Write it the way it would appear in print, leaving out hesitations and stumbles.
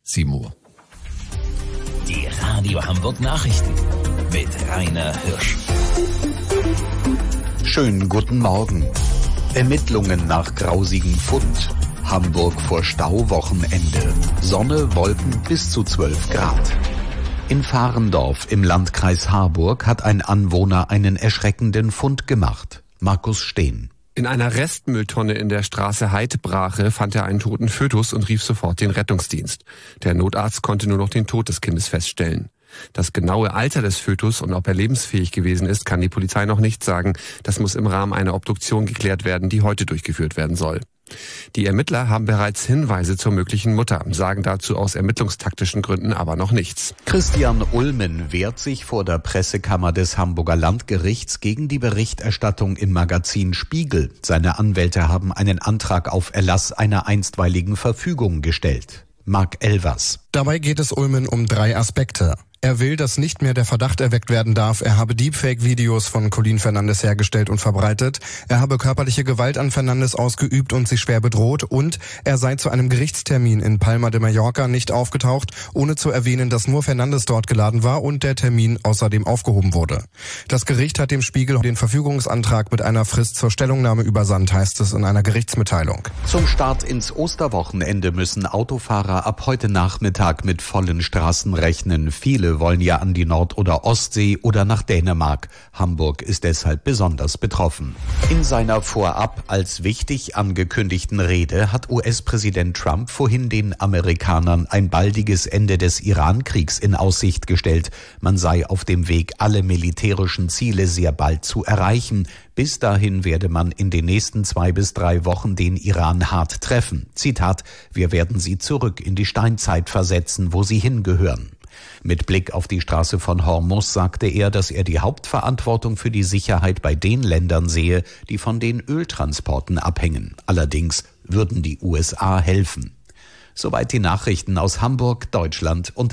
7 Uhr. Die Radio Hamburg Nachrichten mit Rainer Hirsch. Schönen guten Morgen. Ermittlungen nach grausigem Fund. Hamburg vor Stauwochenende. Sonne, Wolken bis zu 12 Grad. In Fahrendorf im Landkreis Harburg hat ein Anwohner einen erschreckenden Fund gemacht. Markus Steen. In einer Restmülltonne in der Straße Heidbrache fand er einen toten Fötus und rief sofort den Rettungsdienst. Der Notarzt konnte nur noch den Tod des Kindes feststellen. Das genaue Alter des Fötus und ob er lebensfähig gewesen ist, kann die Polizei noch nicht sagen. Das muss im Rahmen einer Obduktion geklärt werden, die heute durchgeführt werden soll. Die Ermittler haben bereits Hinweise zur möglichen Mutter, sagen dazu aus ermittlungstaktischen Gründen aber noch nichts. Christian Ulmen wehrt sich vor der Pressekammer des Hamburger Landgerichts gegen die Berichterstattung im Magazin Spiegel. Seine Anwälte haben einen Antrag auf Erlass einer einstweiligen Verfügung gestellt. Marc Elvers. Dabei geht es Ulmen um 3 Aspekte. Er will, dass nicht mehr der Verdacht erweckt werden darf, er habe Deepfake-Videos von Colin Fernandes hergestellt und verbreitet, er habe körperliche Gewalt an Fernandes ausgeübt und sie schwer bedroht und er sei zu einem Gerichtstermin in Palma de Mallorca nicht aufgetaucht, ohne zu erwähnen, dass nur Fernandes dort geladen war und der Termin außerdem aufgehoben wurde. Das Gericht hat dem Spiegel den Verfügungsantrag mit einer Frist zur Stellungnahme übersandt, heißt es in einer Gerichtsmitteilung. Zum Start ins Osterwochenende müssen Autofahrer ab heute Nachmittag mit vollen Straßen rechnen. Viele wollen ja an die Nord- oder Ostsee oder nach Dänemark. Hamburg ist deshalb besonders betroffen. In seiner vorab als wichtig angekündigten Rede hat US-Präsident Trump vorhin den Amerikanern ein baldiges Ende des Iran-Kriegs in Aussicht gestellt. Man sei auf dem Weg, alle militärischen Ziele sehr bald zu erreichen. Bis dahin werde man in den nächsten 2 bis 3 Wochen den Iran hart treffen. Zitat: Wir werden sie zurück in die Steinzeit versetzen, wo sie hingehören. Mit Blick auf die Straße von Hormuz sagte er, dass er die Hauptverantwortung für die Sicherheit bei den Ländern sehe, die von den Öltransporten abhängen. Allerdings würden die USA helfen. Soweit die Nachrichten aus Hamburg, Deutschland und